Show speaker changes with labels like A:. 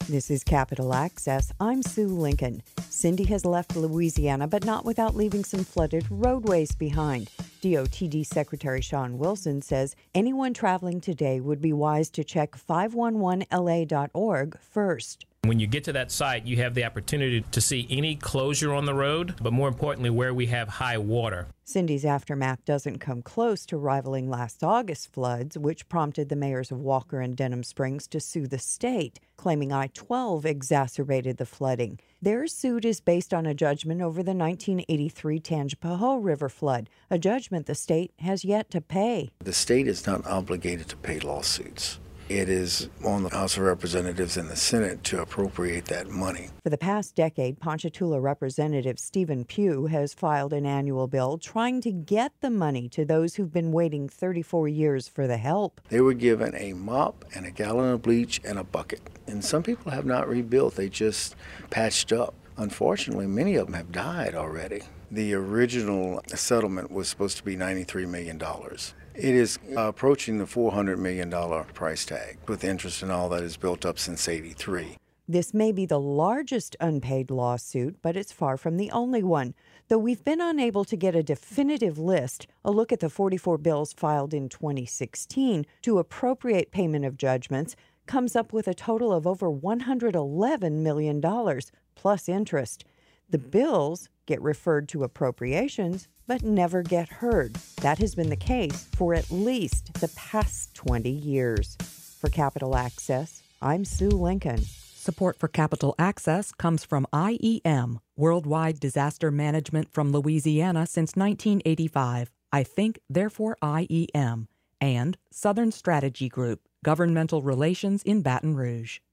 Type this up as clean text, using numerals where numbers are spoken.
A: This is Capital Access. I'm Sue Lincoln. Cindy has left Louisiana, but not without leaving some flooded roadways behind. DOTD Secretary Sean Wilson says anyone traveling today would be wise to check 511la.org first.
B: When you get to that site, you have the opportunity to see any closure on the road, but more importantly, where we have high water.
A: Cindy's aftermath doesn't come close to rivaling last August's floods, which prompted the mayors of Walker and Denham Springs to sue the state, claiming I-12 exacerbated the flooding. Their suit is based on a judgment over the 1983 Tangipahoa River flood, a judgment the state has yet to pay.
C: The state is not obligated to pay lawsuits. It is on the House of Representatives and the Senate to appropriate that money.
A: For the past decade, Ponchatoula Representative Stephen Pugh has filed an annual bill trying to get the money to those who've been waiting 34 years for the help.
C: They were given a mop and a gallon of bleach and a bucket. And some people have not rebuilt, they just patched up. Unfortunately, many of them have died already. The original settlement was supposed to be $93 million. It is approaching the $400 million price tag, with interest and all that is built up since '83.
A: This may be the largest unpaid lawsuit, but it's far from the only one. Though we've been unable to get a definitive list, a look at the 44 bills filed in 2016 to appropriate payment of judgments comes up with a total of over $111 million, plus interest. The bills get referred to appropriations, but never get heard. That has been the case for at least the past 20 years. For Capital Access, I'm Sue Lincoln.
D: Support for Capital Access comes from IEM, Worldwide Disaster Management from Louisiana since 1985. I think, therefore IEM. And Southern Strategy Group, Governmental Relations in Baton Rouge.